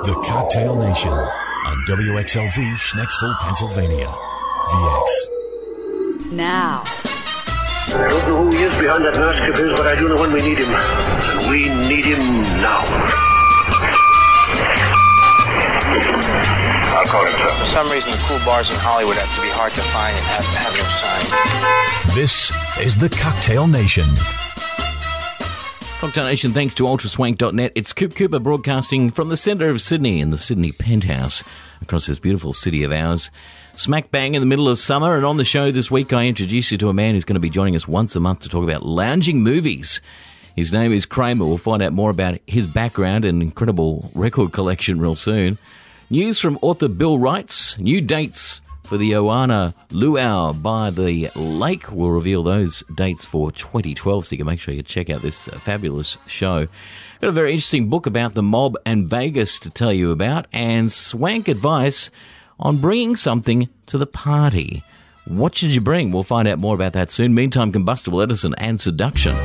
The Cocktail Nation on WXLV, Schnecksville, Pennsylvania. VX. Now. I don't know who he is behind that mask of his, but I do know when we need him. And we need him now. I'll call him, sir. For some reason, the cool bars in Hollywood have to be hard to find and have no sign. This is the Cocktail Nation. Cocktail Nation, thanks to ultraswank.net. It's Coop Cooper broadcasting from the centre of Sydney in the Sydney penthouse across this beautiful city of ours. Smack bang in the middle of summer, and on the show this week I introduce you to a man who's going to be joining us once a month to talk about lounging movies. His name is Kramer. We'll find out more about his background and incredible record collection real soon. News from author Bill Wrights, new dates for the Oana Luau by the Lake. We'll reveal those dates for 2012, so you can make sure you check out this fabulous show. Got a very interesting book about the mob and Vegas to tell you about, and swank advice on bringing something to the party. What should you bring? We'll find out more about that soon. Meantime, Combustible Edison and Seduction.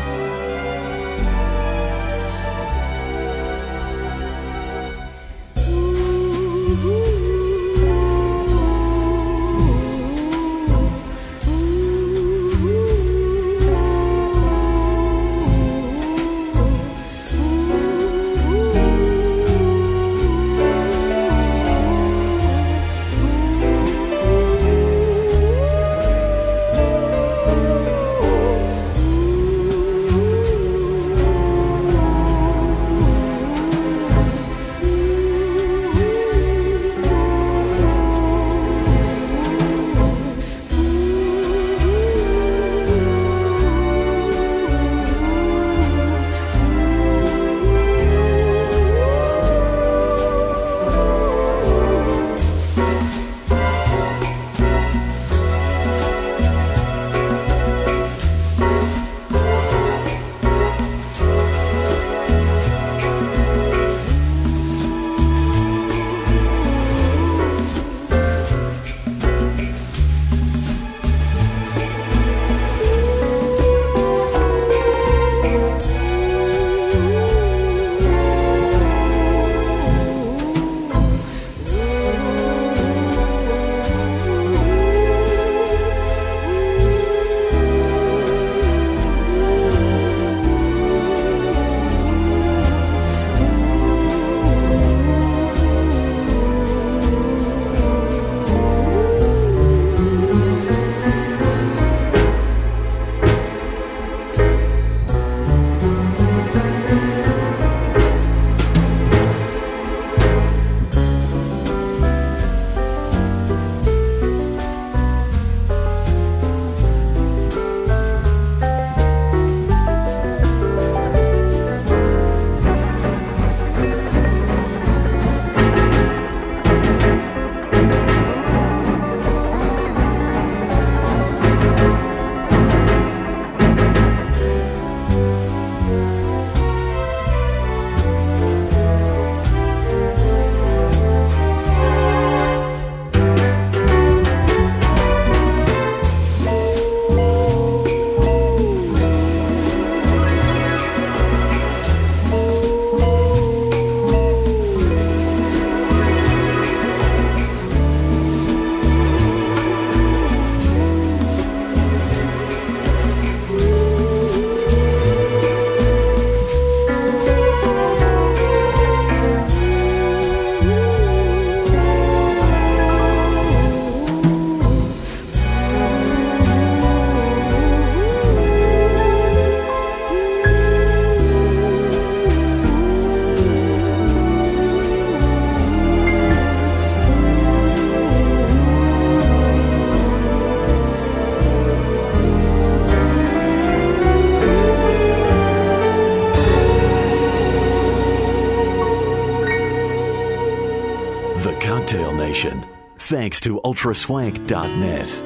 Thanks to ultraswank.net.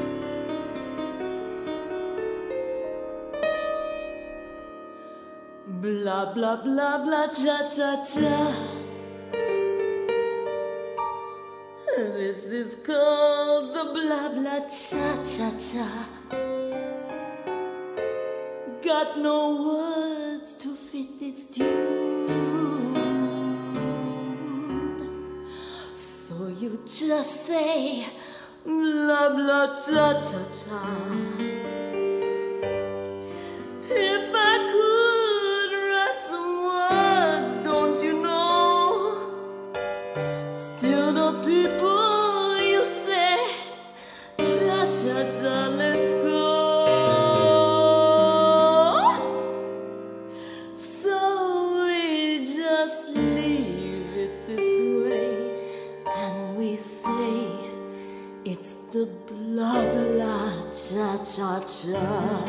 Blah, blah, blah, blah, cha, cha, cha. This is called the blah, blah, cha, cha, cha. Got no words to fit this tune. just say blah blah cha cha cha. If I could write some words, don't you know? Still the people you say cha cha cha, let's go. So we just leave it this way, and we say it's the blah blah cha cha cha.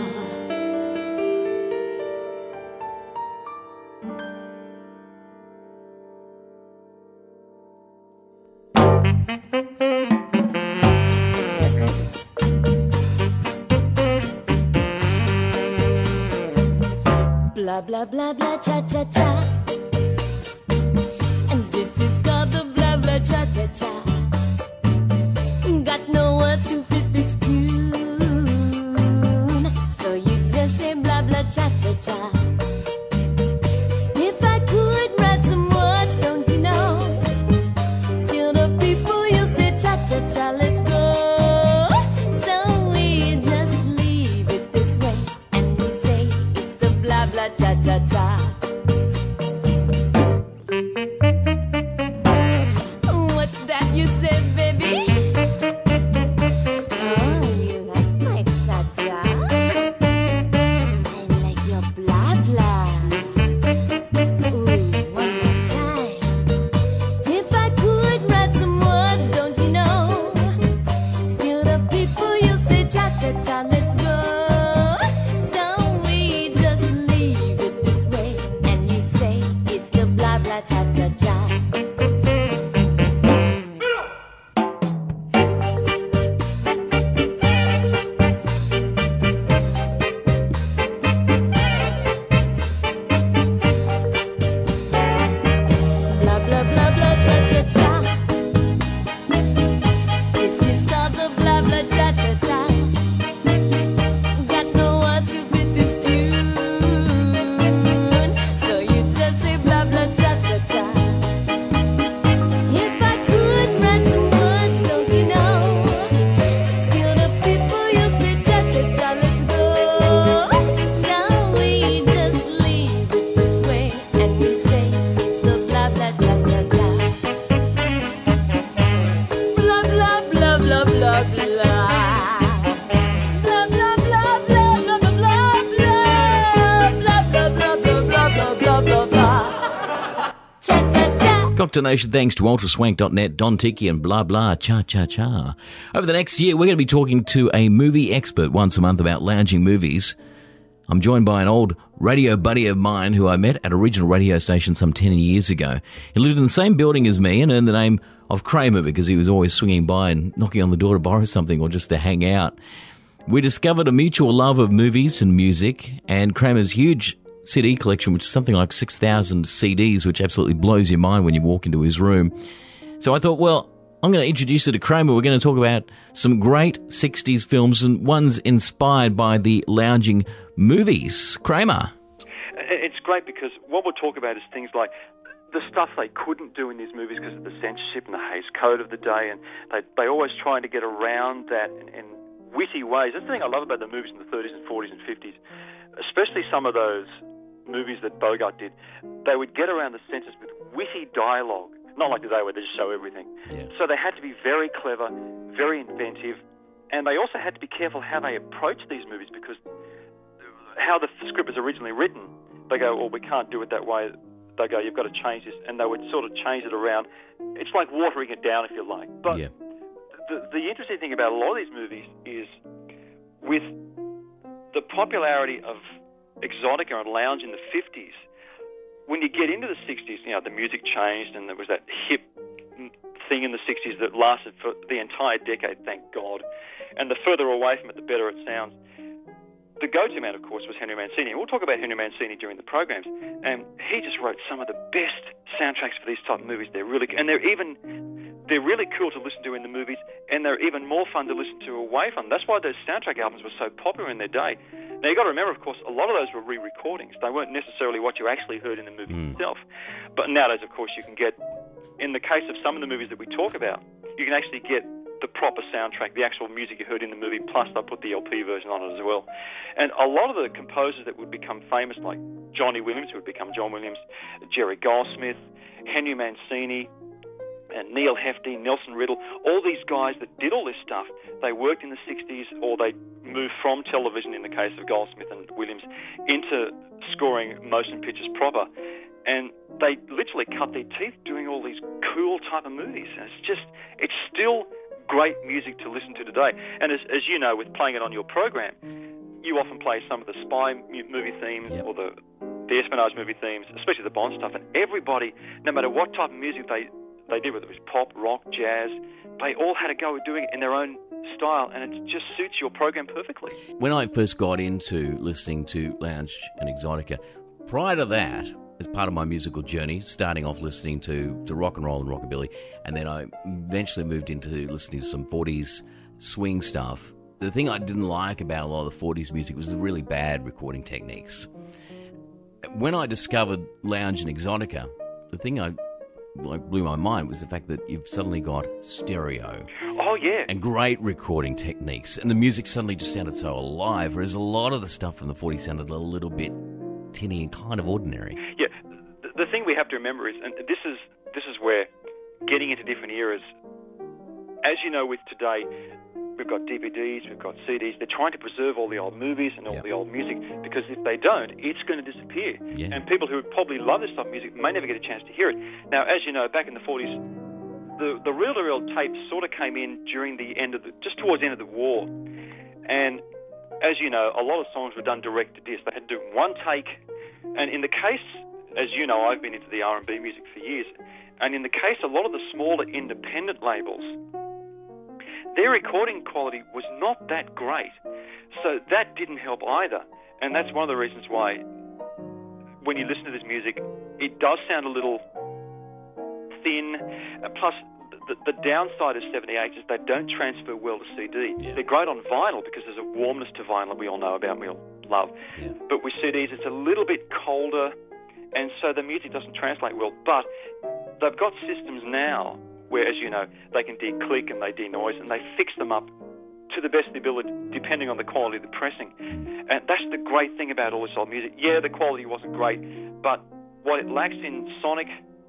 Blah blah blah blah cha cha cha. And this is called the blah blah cha cha cha. Got no words to fit this tune, so you just say blah blah cha cha cha. If I could write some words, don't you know? Still the people you say cha cha cha, let's go. So we just leave it this way, and we say it's the blah blah cha cha cha. What's that you said, baby? Oh, you like my cha cha? I like your blah blah. Ooh, one more time. If I could write some words, don't you know? Still the people you say cha cha cha, let's go. So we just leave it this way, and you say it's the blah blah cha cha cha. Blah blah blah blah cha cha cha. This is called the blah blah cha cha cha. Got no words to fit this tune, so you just say blah blah cha cha cha. If I could write some words, don't you know? Still the people you say cha cha cha, let's go. So we just leave it this way, and we say it's the blah blah cha cha cha. Blah blah blah blah blah blah. Blah blah blah blah blah blah blah blah blah blah blah blah blah blah blah. Cha cha cha. Cocktail Nation, thanks to ultraswank.net, Don Tiki and blah blah cha cha cha. Over the next year, we're going to be talking to a movie expert once a month about lounging movies. I'm joined by an old radio buddy of mine who I met at a regional radio station some 10 years ago. He lived in the same building as me and earned the name of Kramer because he was always swinging by and knocking on the door to borrow something or just to hang out. We discovered a mutual love of movies and music, and Kramer's huge CD collection, which is something like 6,000 CDs, which absolutely blows your mind when you walk into his room. So I thought, well, I'm going to introduce you to Kramer. We're going to talk about some great 60s films and ones inspired by the lounging movies. Kramer. It's great because what we'll talk about is things like the stuff they couldn't do in these movies because of the censorship and the Hays Code of the day, and they always trying to get around that in witty ways. That's the thing I love about the movies in the 30s and 40s and 50s, especially some of those movies that Bogart did. They would get around the censors with witty dialogue, not like today where they just show everything. Yeah. So they had to be very clever, very inventive, and they also had to be careful how they approached these movies because how the script was originally written, they go, well, we can't do it that way. They go, you've got to change this, and they would sort of change it around. It's like watering it down, if you like. But Yeah. the interesting thing about a lot of these movies is with the popularity of exotica and lounge in the 50s, when you get into the 60s, you know, the music changed and there was that hip thing in the 60s that lasted for the entire decade, thank God. And the further away from it, the better it sounds. The go-to man, of course, was Henry Mancini. And we'll talk about Henry Mancini during the programs. And he just wrote some of the best soundtracks for these type of movies. They're really cool to listen to in the movies, and they're even more fun to listen to away from. That's why those soundtrack albums were so popular in their day. Now, you've got to remember, of course, a lot of those were re-recordings. They weren't necessarily what you actually heard in the movie itself. But nowadays, of course, you can get, in the case of some of the movies that we talk about, you can actually get the proper soundtrack, the actual music you heard in the movie, plus they put the LP version on it as well. And a lot of the composers that would become famous, like Johnny Williams, who would become John Williams, Jerry Goldsmith, Henry Mancini, and Neil Hefti, Nelson Riddle, all these guys that did all this stuff, they worked in the 60s, or they moved from television, in the case of Goldsmith and Williams, into scoring motion pictures proper. And they literally cut their teeth doing all these cool type of movies. And it's still great music to listen to today. And as you know, with playing it on your program, you often play some of the spy movie themes, or the espionage movie themes, especially the Bond stuff. And everybody, no matter what type of music they did, whether it was pop, rock, jazz, they all had a go at doing it in their own style, and it just suits your program perfectly. When I first got into listening to Lounge and Exotica, prior to that, as part of my musical journey, starting off listening to rock and roll and rockabilly, and then I eventually moved into listening to some 40s swing stuff. The thing I didn't like about a lot of the 40s music was the really bad recording techniques. When I discovered Lounge and Exotica, the thing I blew my mind was the fact that you've suddenly got stereo. Oh, yeah. And great recording techniques. And the music suddenly just sounded so alive, whereas a lot of the stuff from the 40s sounded a little bit tinny and kind of ordinary. Yeah. The thing we have to remember is, and this is where getting into different eras, as you know with today, we've got DVDs, we've got CDs. They're trying to preserve all the old movies and all the old music, because if they don't, it's going to disappear. Yeah. And people who would probably love this type of music may never get a chance to hear it. Now, as you know, back in the 40s, the reel-to-reel tapes sort of came in during the end of just towards the end of the war. And as you know, a lot of songs were done direct to disc. They had to do one take. And in the case, as you know, I've been into the R&B music for years. And in the case, a lot of the smaller independent labels, their recording quality was not that great. So that didn't help either. And that's one of the reasons why when you listen to this music, it does sound a little thin. Plus, the downside of 78 is they don't transfer well to CD. Yeah. They're great on vinyl because there's a warmness to vinyl that we all know about and we all love. Yeah. But with CDs, it's a little bit colder, and so the music doesn't translate well. But they've got systems now where, as you know, they can de-click and they de-noise, and they fix them up to the best of the ability, depending on the quality of the pressing. And that's the great thing about all this old music. Yeah, the quality wasn't great, but what it lacks in sonic,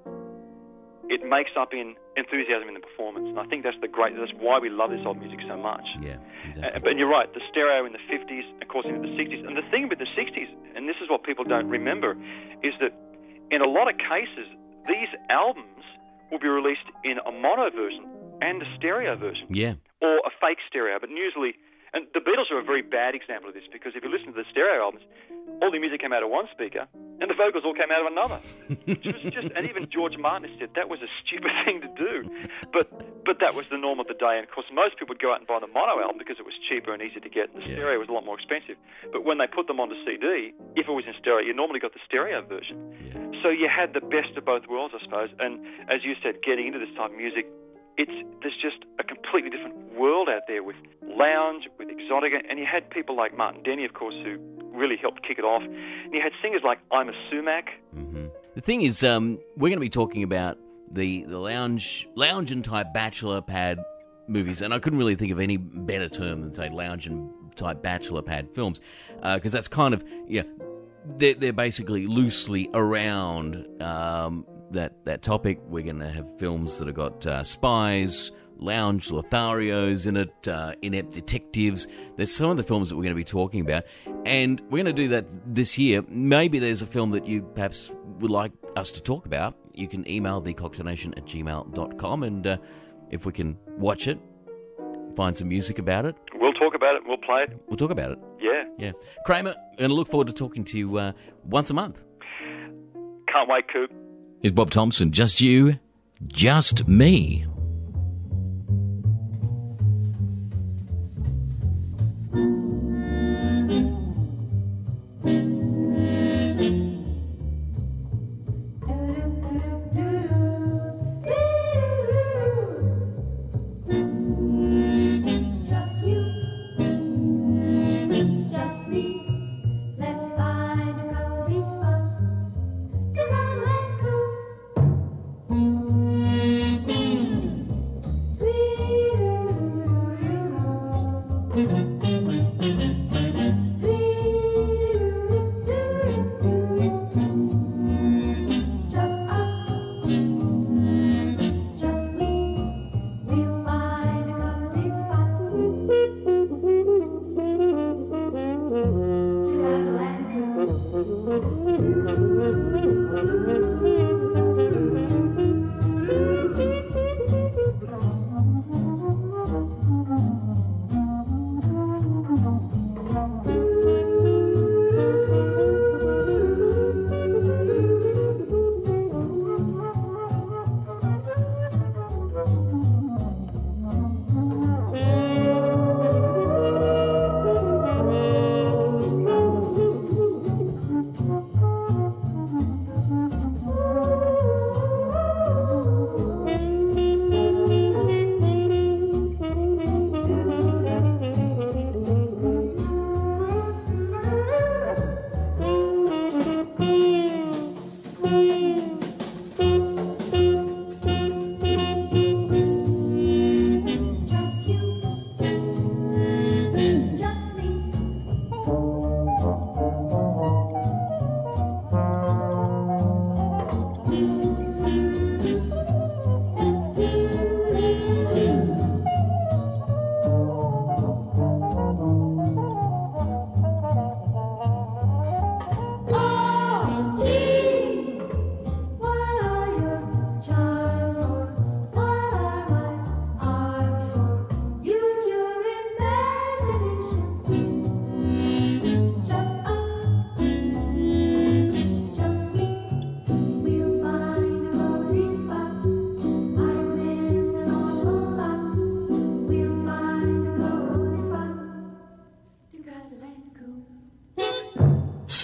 it makes up in enthusiasm in the performance. And I think that's why we love this old music so much. Yeah, exactly. But you're right, the stereo in the 50s, of course, into the 60s. And the thing with the 60s, and this is what people don't remember, is that in a lot of cases, these albums will be released in a mono version and a stereo version. Yeah. Or a fake stereo. But usually, and the Beatles are a very bad example of this, because if you listen to the stereo albums, all the music came out of one speaker and the vocals all came out of another. Which was just, and even George Martin said that was a stupid thing to do. But that was the norm of the day. And of course, most people would go out and buy the mono album because it was cheaper and easier to get, and the stereo was a lot more expensive. But when they put them onto CD, if it was in stereo, you normally got the stereo version. Yeah. So you had the best of both worlds, I suppose. And as you said, getting into this type of music, there's just a completely different world out there with lounge, with exotica, and you had people like Martin Denny, of course, who really helped kick it off. And you had singers like Ima Sumac. Mm-hmm. The thing is, we're going to be talking about the lounge and type bachelor pad movies, and I couldn't really think of any better term than, say, lounge and type bachelor pad films, because that's kind of, they're basically loosely around that topic. We're going to have films that have got spies, lounge Lotharios in it, inept detectives. There's some of the films that we're going to be talking about, and we're going to do that this year. Maybe there's a film that you perhaps would like us to talk about. You can email thecocktailnation@gmail.com, and if we can watch it, find some music about it. We'll talk about it, we'll play it. We'll talk about it. Yeah. Kramer, and I look forward to talking to you once a month. Can't wait, Coop. Here's Bob Thompson. Just you, just me.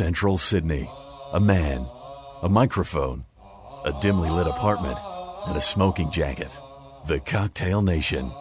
Central Sydney. A man, a microphone, a dimly lit apartment, and a smoking jacket. The Cocktail Nation.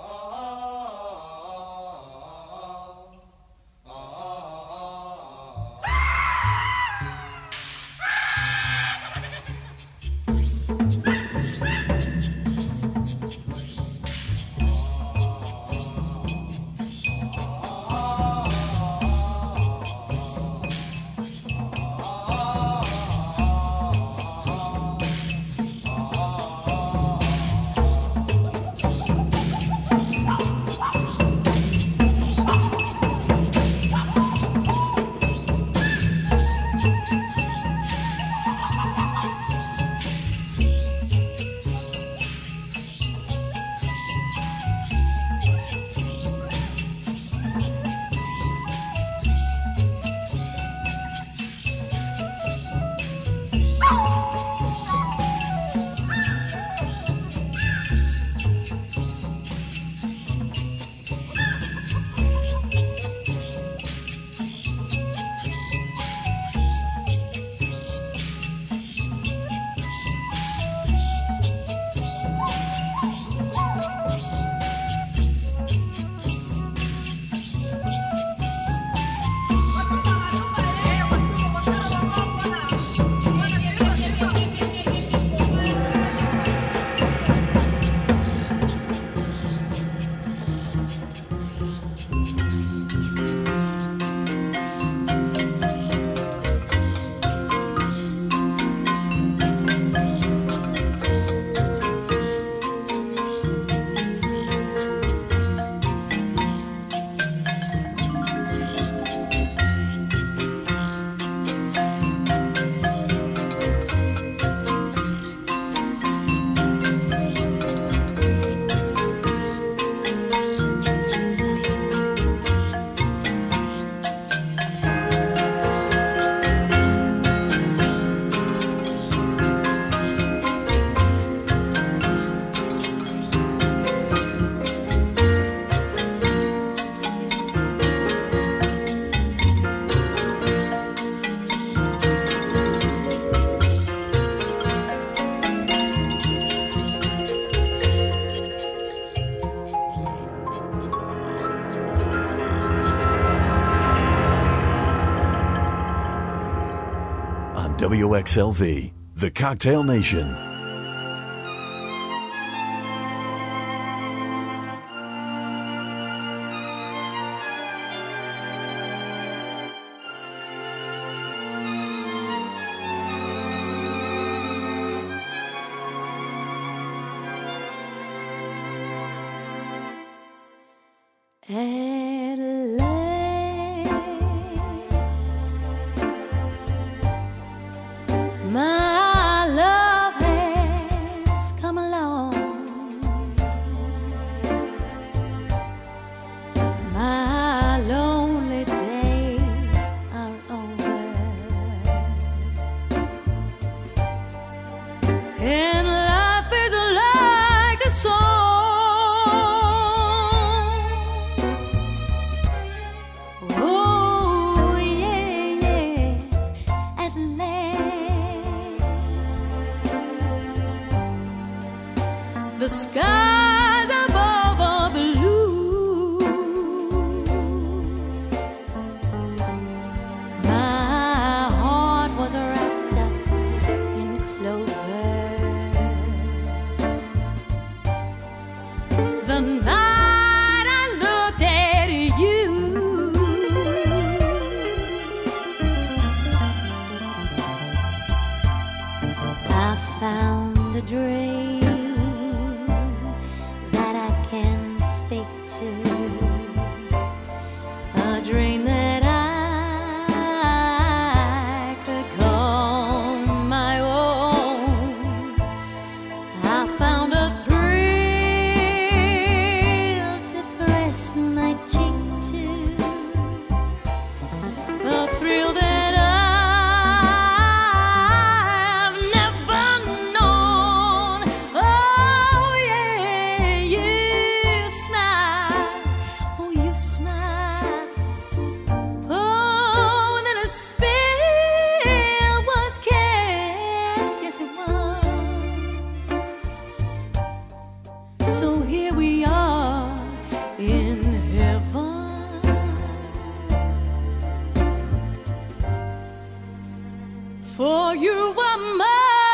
WXLV, The Cocktail Nation. At last, my love has come along. My lonely days are over, and life is like a song. Oh yeah, yeah, at last the skies above are blue. My heart was wrapped up in clover. The night I looked at you, I found a dream that I can speak to, a dream that I could call my own. I found a thrill to press my cheek to, the thrill that I've never known. Oh, So here we are in heaven. For you are mine.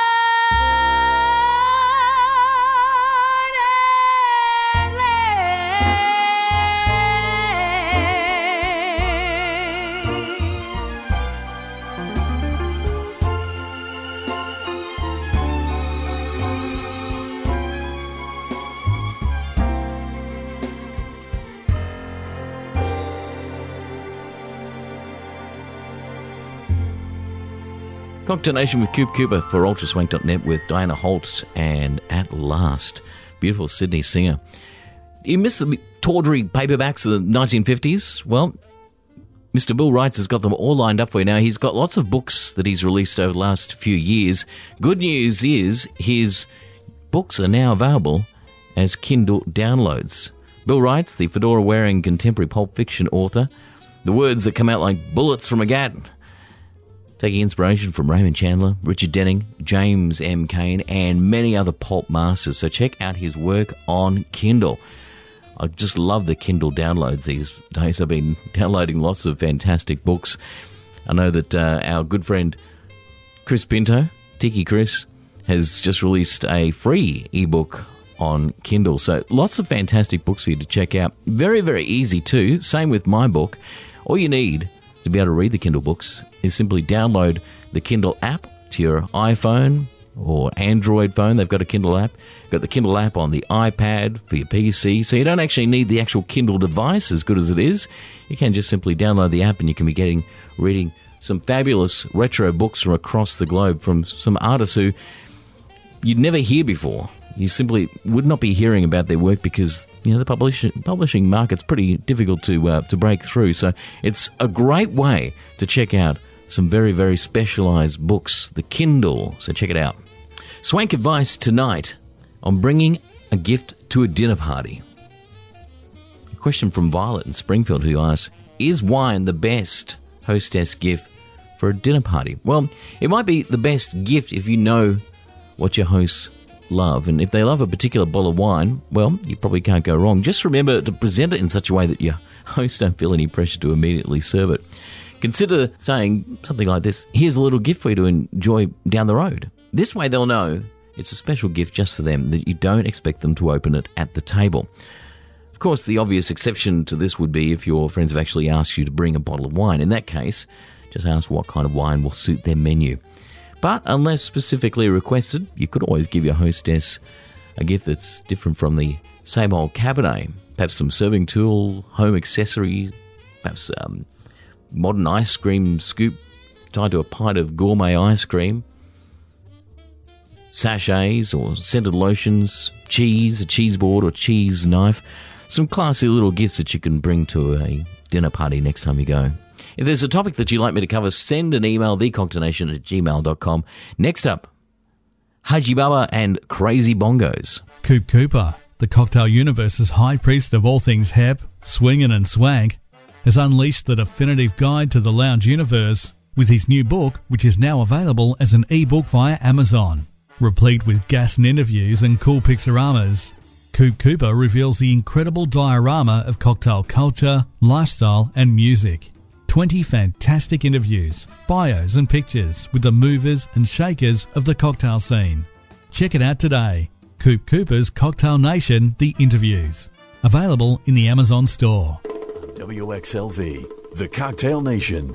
Cocktail Nation with Coop Cooper for ultraswank.net with Diana Holt and At Last. Beautiful Sydney singer. You missed the tawdry paperbacks of the 1950s? Well, Mr. Bill Wrights has got them all lined up for you now. He's got lots of books that he's released over the last few years. Good news is his books are now available as Kindle downloads. Bill Wrights, the fedora-wearing contemporary pulp fiction author, the words that come out like bullets from a gat, taking inspiration from Raymond Chandler, Richard Denning, James M. Cain, and many other pulp masters. So check out his work on Kindle. I just love the Kindle downloads these days. I've been downloading lots of fantastic books. I know that our good friend Chris Pinto, Tiki Chris, has just released a free ebook on Kindle. So lots of fantastic books for you to check out. Very, very easy too. Same with my book. All you need to be able to read the Kindle books is simply download the Kindle app to your iPhone or Android phone. They've got a Kindle app. You've got the Kindle app on the iPad for your PC, so you don't actually need the actual Kindle device, as good as it is. You can just simply download the app and you can be reading some fabulous retro books from across the globe from some artists who you'd never hear before. You simply would not be hearing about their work because, you know, the publishing market's pretty difficult to break through. So it's a great way to check out some very, very specialised books, the Kindle. So check it out. Swank advice tonight on bringing a gift to a dinner party. A question from Violet in Springfield who asks, is wine the best hostess gift for a dinner party? Well, it might be the best gift if you know what your hosts love, and if they love a particular bottle of wine, well, you probably can't go wrong. Just remember to present it in such a way that your hosts don't feel any pressure to immediately serve it. Consider saying something like this: here's a little gift for you to enjoy down the road. This way they'll know it's a special gift just for them, that you don't expect them to open it at the table. Of course, the obvious exception to this would be if your friends have actually asked you to bring a bottle of wine. In that case, just ask what kind of wine will suit their menu. But unless specifically requested, you could always give your hostess a gift that's different from the same old Cabernet. Perhaps some serving tool, home accessory, perhaps modern ice cream scoop tied to a pint of gourmet ice cream, sachets or scented lotions, cheese, a cheese board or cheese knife, some classy little gifts that you can bring to a dinner party next time you go. If there's a topic that you'd like me to cover, send an email, thecocktailnation@gmail.com. Next up, Haji Baba and Crazy Bongos. Coop Cooper, the cocktail universe's high priest of all things hep, swingin' and swank, has unleashed the definitive guide to the lounge universe with his new book, which is now available as an ebook via Amazon. Replete with gas and interviews and cool pixoramas, Coop Cooper reveals the incredible diorama of cocktail culture, lifestyle and music. 20 fantastic interviews, bios and pictures with the movers and shakers of the cocktail scene. Check it out today. Coop Cooper's Cocktail Nation, The Interviews. Available in the Amazon store. WXLV, The Cocktail Nation.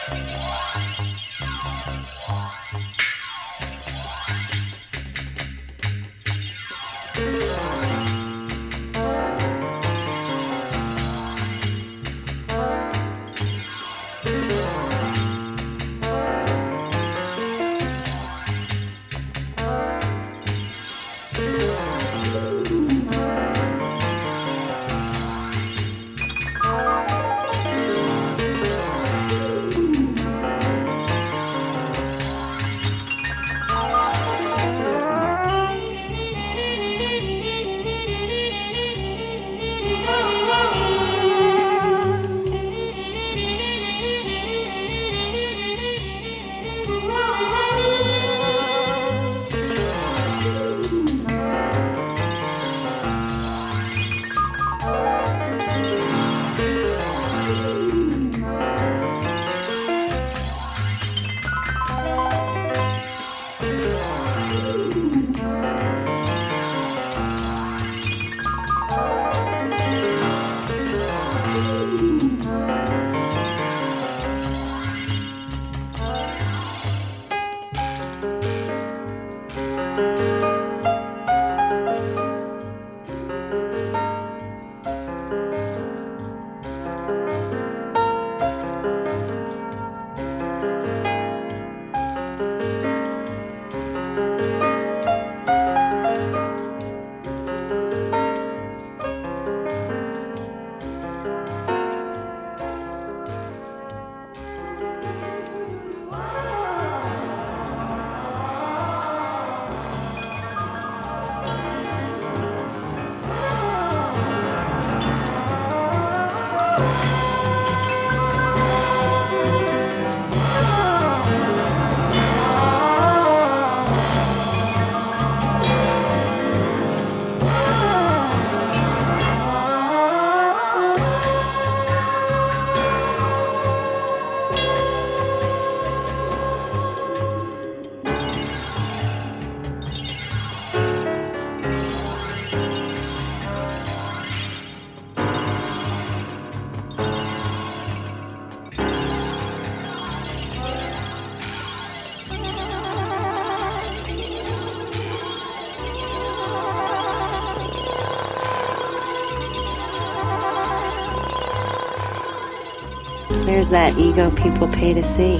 There's that ego people pay to see.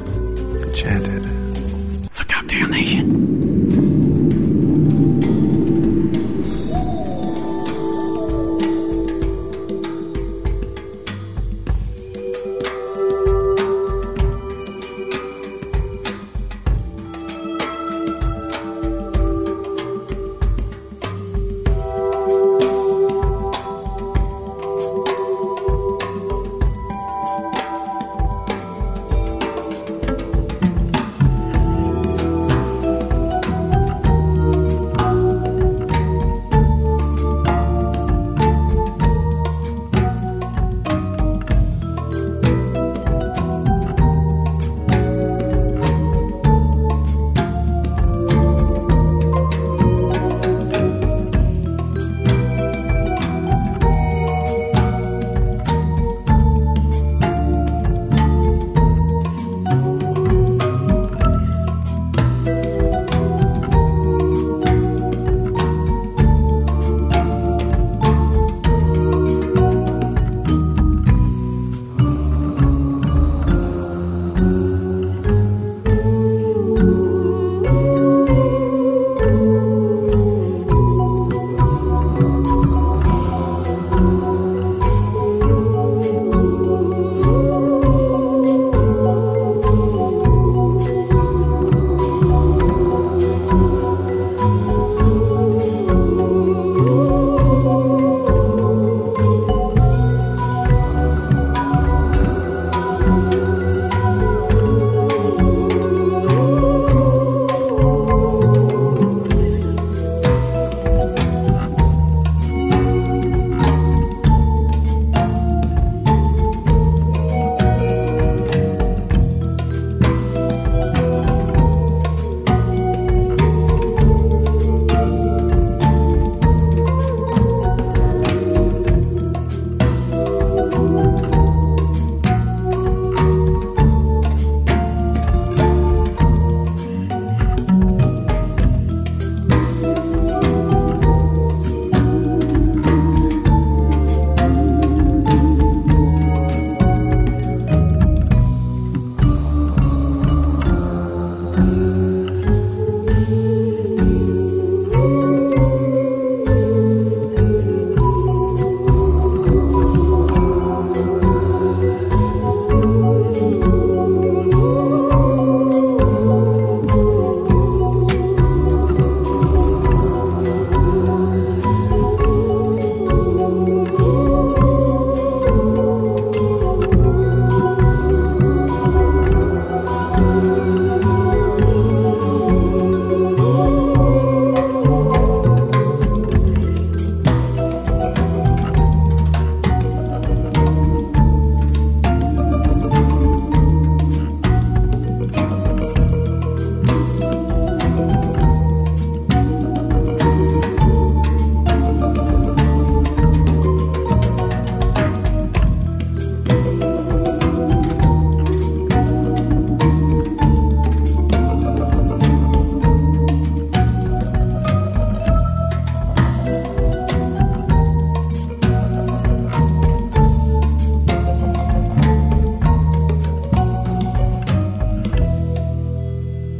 Enchanted. The Cocktail Nation.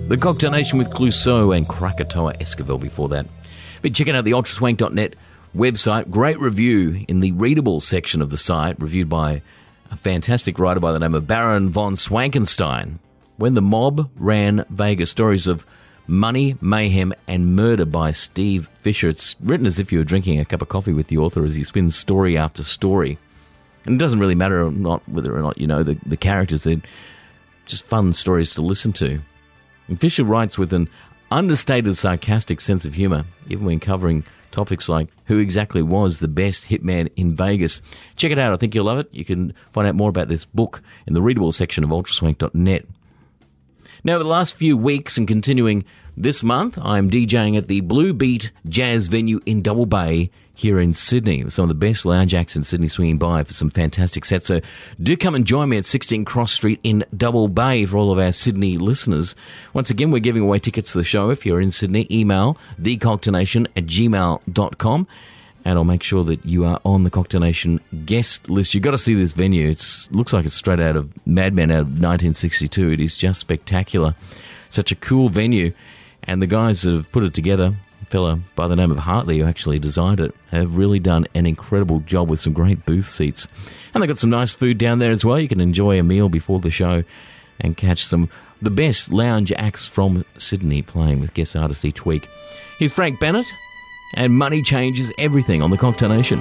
The Cocktail Nation with Clouseau and Krakatoa Esquivel before that. Been checking out the ultraswank.net website. Great review in the readable section of the site, reviewed by a fantastic writer by the name of Baron von Swankenstein. When the Mob Ran Vegas, stories of money, mayhem, and murder by Steve Fisher. It's written as if you were drinking a cup of coffee with the author as he spins story after story. And it doesn't really matter whether or not you know the characters. They're just fun stories to listen to. And Fisher writes with an understated, sarcastic sense of humour, even when covering topics like who exactly was the best hitman in Vegas. Check it out. I think you'll love it. You can find out more about this book in the readable section of ultraswank.net. Now, over the last few weeks and continuing this month, I'm DJing at the Blue Beat Jazz venue in Double Bay here in Sydney. Some of the best lounge acts in Sydney swinging by for some fantastic sets. So do come and join me at 16 Cross Street in Double Bay for all of our Sydney listeners. Once again, we're giving away tickets to the show. If you're in Sydney, email thecocktailnation@gmail.com. And I'll make sure that you are on the Cocktail Nation guest list. You've got to see this venue. It looks like it's straight out of Mad Men out of 1962. It is just spectacular. Such a cool venue. And the guys that have put it together, a fella by the name of Hartley, who actually designed it, have really done an incredible job with some great booth seats. And they've got some nice food down there as well. You can enjoy a meal before the show and catch the best lounge acts from Sydney playing with guest artists each week. Here's Frank Bennett. And money changes everything on the Cocktail Nation.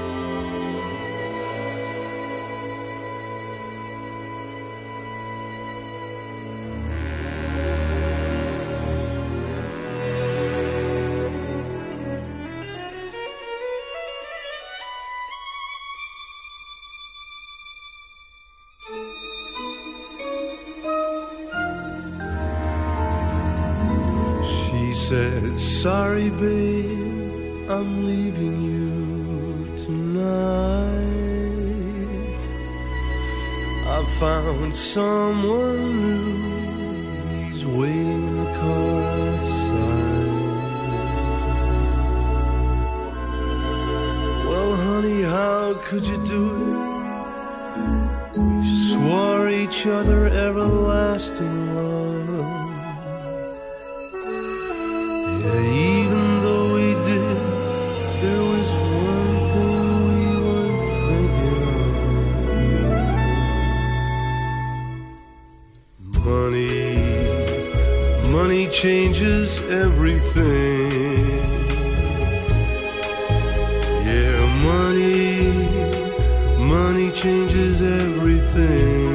She said, sorry, babe, I'm leaving you tonight. I've found someone new. He's waiting in the car outside. Well, honey, how could you do it? We swore each other everlasting love. Yeah, even though we did, there was one thing we weren't thinking of. Money changes everything. Yeah, money changes everything.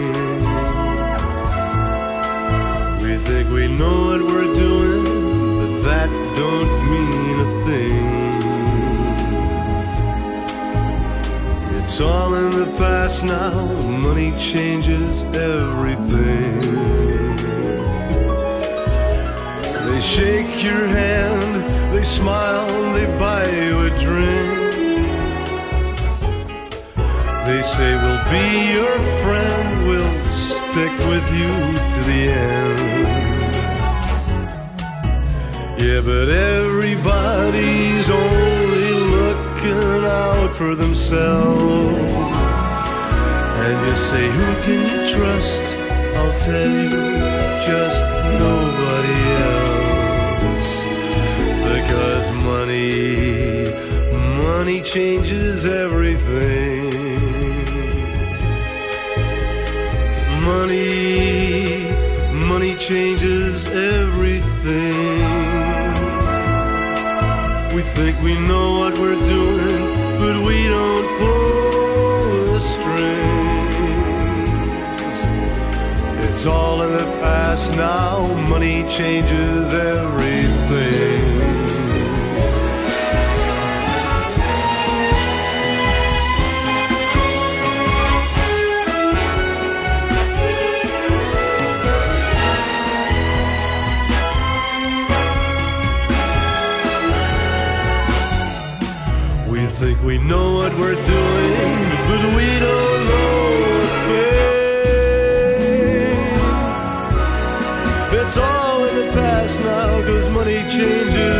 We think we know what we're doing, but that don't mean a thing. It's all in the past now. Money changes everything. They shake your hand, they smile, they buy you a drink. They say we'll be your friend, we'll stick with you to the end. Yeah, but everybody's only looking out for themselves. And you say, who can you trust? I'll tell you, just nobody else. Because money changes everything. Money changes everything. We think we know what we're doing, but we don't pull the strings. It's all in the past now. Money changes everything. Think we know what we're doing, but we don't know a thing. It's all in the past now, 'cause money changes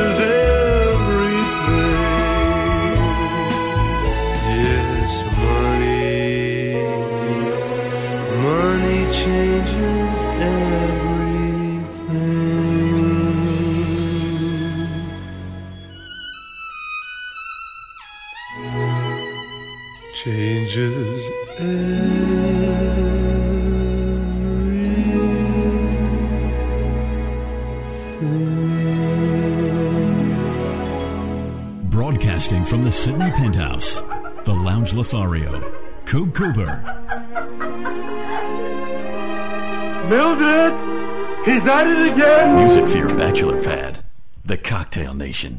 Sydney Penthouse, the Lounge Lothario, Coop Cooper. Mildred! He's at it again! Music for your bachelor pad, the Cocktail Nation.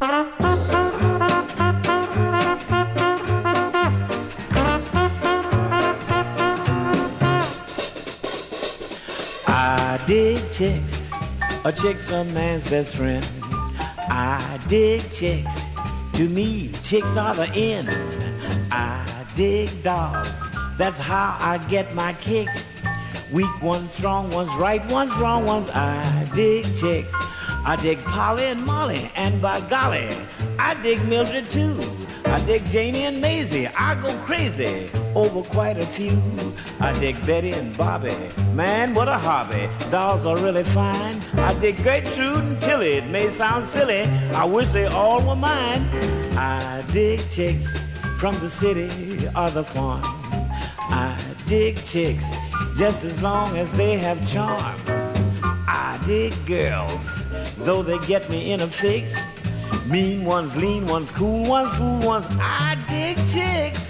I dig chicks, a chick's a man's best friend. I dig chicks, to me chicks are the end. I dig dolls, that's how I get my kicks. Weak ones, strong ones, right ones, wrong ones. I dig chicks, I dig Polly and Molly, and by golly, I dig Mildred too. I dig Janie and Maisie, I go crazy over quite a few. I dig Betty and Bobby, man, what a hobby. Dolls are really fine. I dig Gertrude and Tilly, it may sound silly, I wish they all were mine. I dig chicks from the city or the farm. I dig chicks just as long as they have charm. I dig girls, though they get me in a fix. Mean ones, lean ones, cool ones, fool ones. I dig chicks.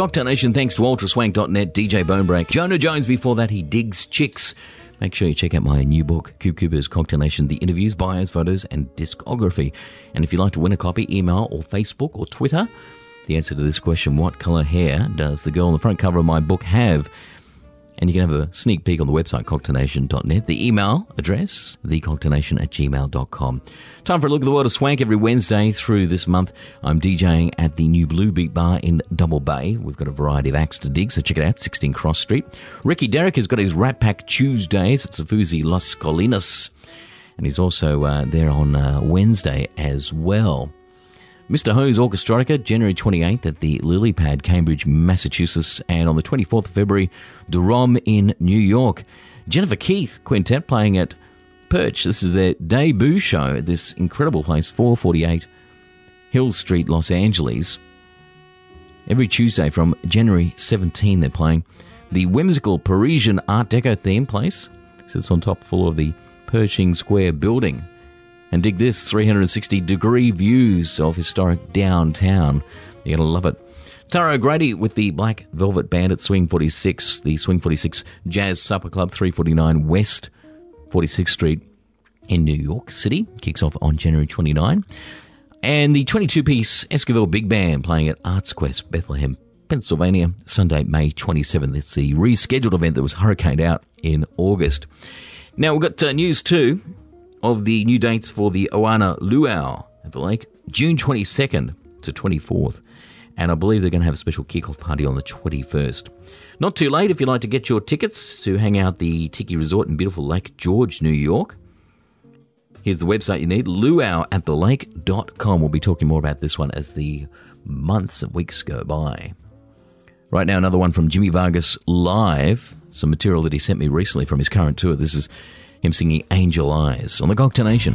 Cocktail Nation, thanks to ultraswank.net, DJ Bonebreak. Jonah Jones before that, he digs chicks. Make sure you check out my new book, Coop Cooper's Cocktail Nation, the interviews, bios, photos, and discography. And if you'd like to win a copy, email or Facebook or Twitter. The answer to this question, what colour hair does the girl on the front cover of my book have? And you can have a sneak peek on the website, cocktailnation.net. The email address, thecocktailnation@gmail.com. Time for a look at the world of swank every Wednesday through this month. I'm DJing at the new Blue Beat Bar in Double Bay. We've got a variety of acts to dig, so check it out, 16 Cross Street. Ricky Derrick has got his Rat Pack Tuesdays at Safuzi Las Colinas. And he's also there on Wednesday as well. Mr. Ho's Orchestrotica, January 28th at the Lily Pad, Cambridge, Massachusetts, and on the 24th of February, Durham in New York. Jennifer Keith Quintet playing at Perch. This is their debut show at this incredible place, 448 Hill Street, Los Angeles. Every Tuesday from January 17, they're playing the whimsical Parisian Art Deco theme place. Sits on top floor of the Pershing Square building. And dig this, 360-degree views of historic downtown. You're going to love it. Tara O'Grady with the Black Velvet Band at Swing 46, the Swing 46 Jazz Supper Club, 349 West 46th Street in New York City. Kicks off on January 29. And the 22-piece Esquivel Big Band playing at Arts Quest, Bethlehem, Pennsylvania, Sunday, May 27th. It's the rescheduled event that was hurricaned out in August. Now, we've got news too of the new dates for the Oana Luau at the lake, June 22nd to 24th. And I believe they're going to have a special kickoff party on the 21st. Not too late if you'd like to get your tickets to hang out the Tiki Resort in beautiful Lake George, New York. Here's the website you need, luauatthelake.com. We'll be talking more about this one as the months and weeks go by. Right now, another one from Jimmy Vargas live, some material that he sent me recently from his current tour. This is him singing Angel Eyes on the Cocktail Nation.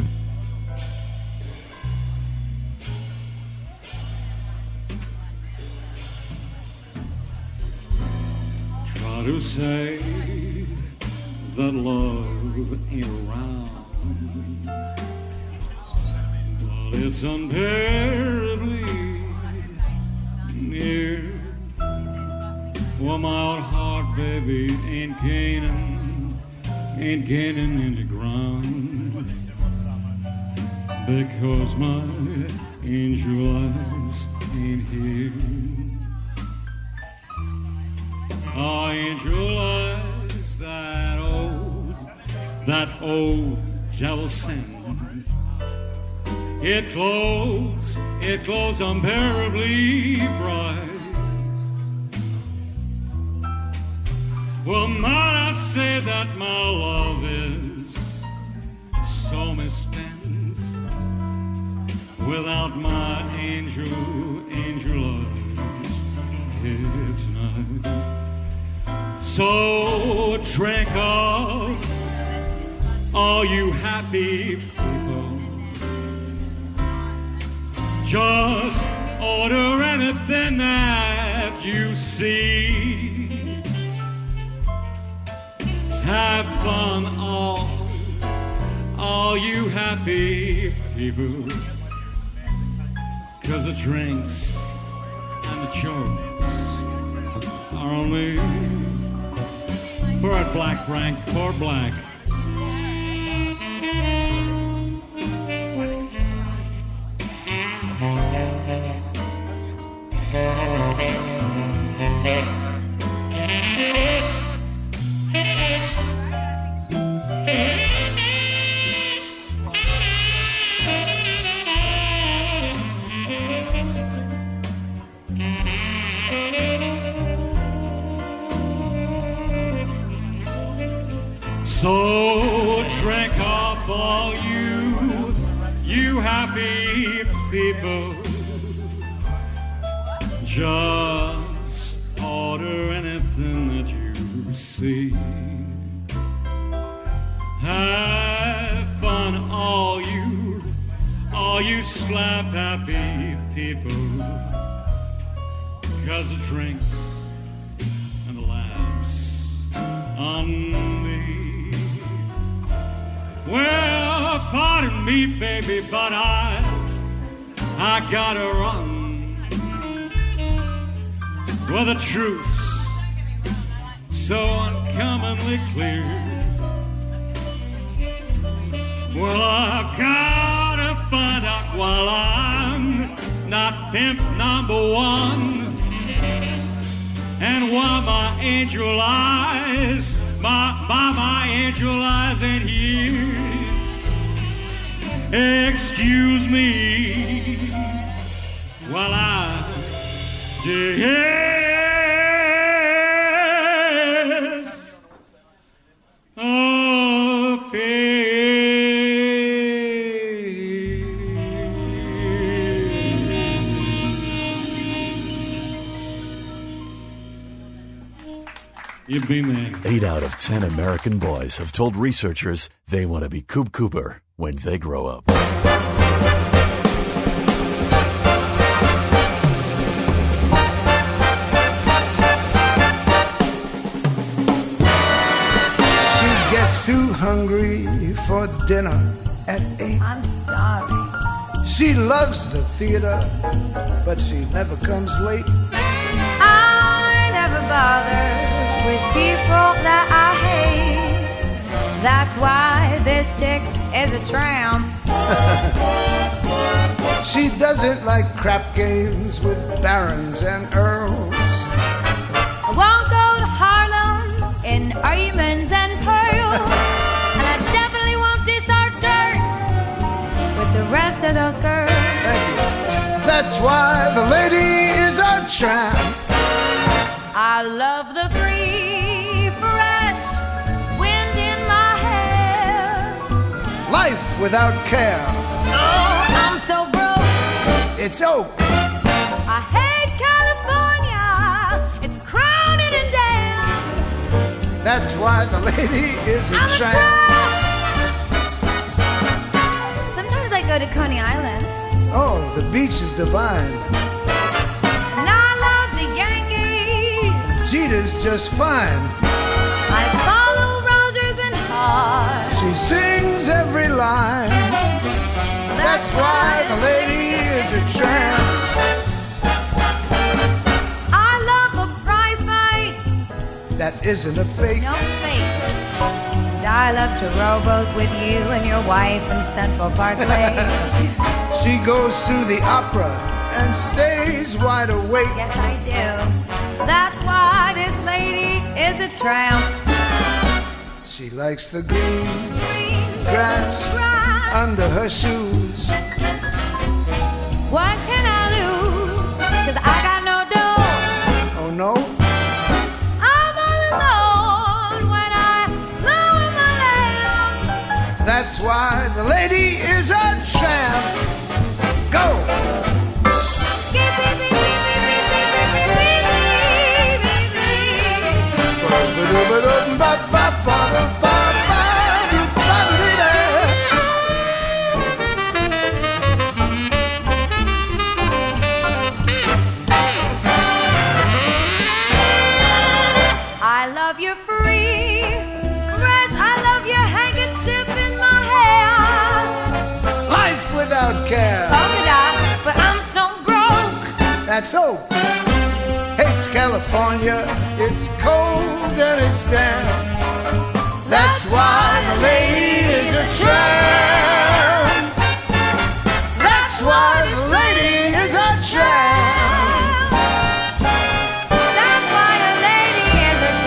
Try to say that love ain't around, but it's unbearably near. Well, my old heart, baby, ain't gaining in the ground, because my angel eyes ain't here. Oh, angel eyes, that old devil sends. It glows unbearably bright. Well, might I say that my love is so misspent without my angel eyes here tonight. So drink up, all you happy people. Just order anything that you see. Have fun, all you happy people, 'cause the drinks and the jokes are only for a Black Frank, for Black. So drink up, all you happy people. Just order anything that you see. Have fun, all you slap happy people. 'Cause the drinks and the laughs on me. Well, pardon me, baby, but I gotta run. were the truths so uncommonly clear. Well, I gotta find out while I'm not pimp number one, and while my angel eyes, my angel eyes ain't here. Excuse me while I dance a pain. You've been there. 8 out of 10 American boys have told researchers they want to be Coop Cooper when they grow up. She gets too hungry for dinner at 8. I'm starving. She loves the theater, but she never comes late. I never bother with people that I hate. That's why this chick is a tramp. She doesn't like crap games with barons and earls. I won't go to Harlem in diamonds and pearls. And I definitely won't dish our dirt with the rest of those girls. Thank you. That's why the lady is a tramp. I love the free, fresh wind in my hair. Life without care. Oh, I'm so broke. It's oak. I hate California. It's crowded and damn. That's why the lady is a tramp. Sometimes I go to Coney Island. Oh, the beach is divine. And I love the Yankees. Jeter's just fine. I follow Rogers and Hart. She sings every line. That's why the lady is a tramp. I love a prize fight. That isn't a fake. No fake. And I love to rowboat with you and your wife in Central Parkway. She goes to the opera and stays wide awake. Yes, I do. That's why this lady is a tramp. She likes the green grass under her shoes. What can I lose? 'Cause I got no dough. Oh no? I'm all alone when I lower my lamp. That's why the lady is a tramp. Go! I love your free, fresh. I love your handkerchief in my hair. Life without care. But I'm so broke. That's so. Hates California. It's cold and it's damp. That's why the lady is a tramp. That's why the lady is a tramp. That's why a lady is a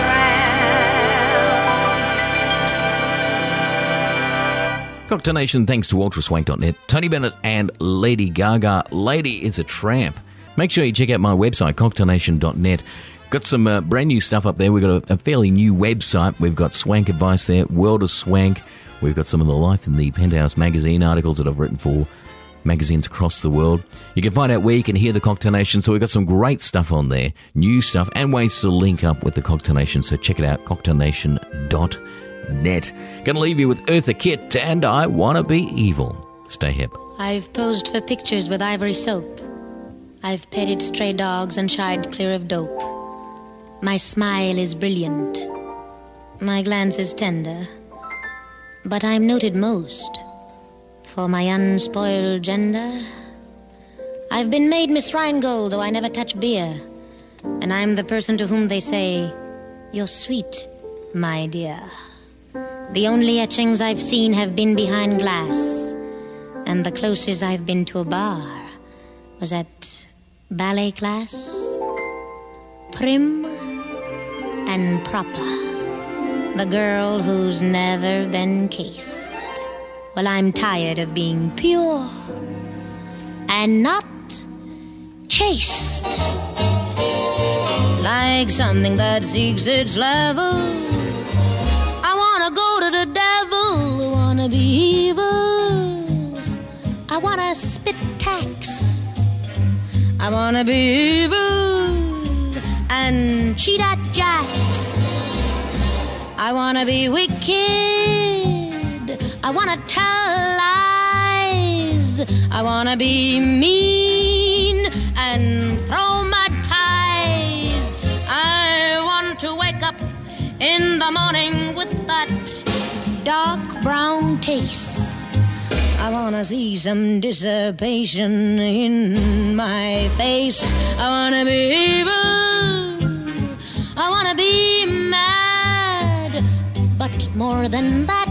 tramp. Cocktail Nation, thanks to ultraswank.net, Tony Bennett and Lady Gaga. Lady is a tramp. Make sure you check out my website, cocktailnation.net. Got some brand new stuff up there. We've got a fairly new website. We've got swank advice there, World of Swank. We've got some of the Life in the Penthouse magazine articles that I've written for magazines across the world. You can find out where you can hear the Cocktail Nation. So we've got some great stuff on there, new stuff, and ways to link up with the Cocktail Nation. So check it out, cocktailnation.net. Gonna leave you with Eartha Kitt and I Wanna Be Evil. Stay hip. I've posed for pictures with ivory soap. I've petted stray dogs and shied clear of dope. My smile is brilliant. My glance is tender. But I'm noted most for my unspoiled gender. I've been made Miss Rheingold, though I never touch beer. And I'm the person to whom they say, "You're sweet, my dear." The only etchings I've seen have been behind glass, and the closest I've been to a bar was at ballet class. Prim and proper, the girl who's never been cased. Well, I'm tired of being pure and not chaste, like something that seeks its level. I wanna go to the devil, wanna be evil. I wanna spit tax, I wanna be evil and cheat at jacks. I wanna be wicked, I wanna tell lies. I wanna be mean and throw mud pies. I want to wake up in the morning with that dark brown taste. I wanna see some dissipation in my face. I wanna be evil, I wanna be mad, but more than that,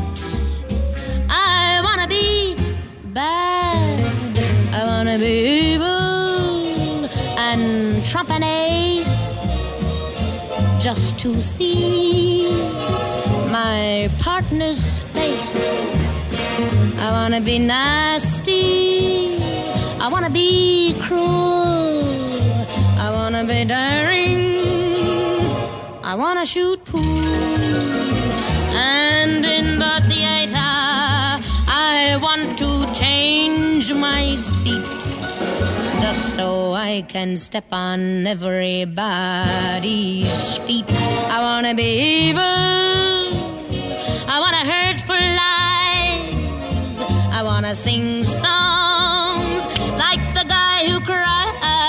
I wanna be bad. I wanna be evil and trump an ace, just to see my partner's face. I wanna be nasty, I wanna be cruel, I wanna be daring, I wanna shoot pool. And in the theater I want to change my seat, just so I can step on everybody's feet. I wanna be evil, I wanna hurt for lies, I wanna sing songs like the guy who cries.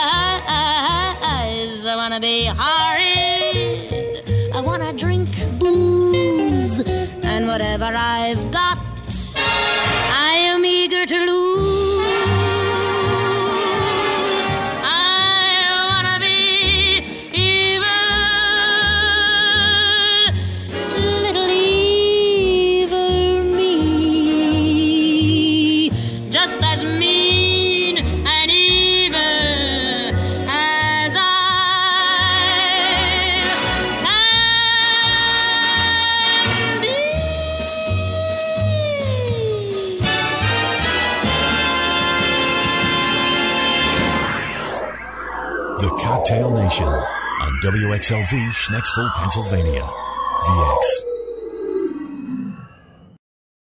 I wanna be horrid, I wanna drink booze, and whatever I've got, I am eager to lose. I wanna be evil, little evil me, just as mean and evil as I can be. The Cocktail Nation on WXLV, Schnecksville, Pennsylvania. VX.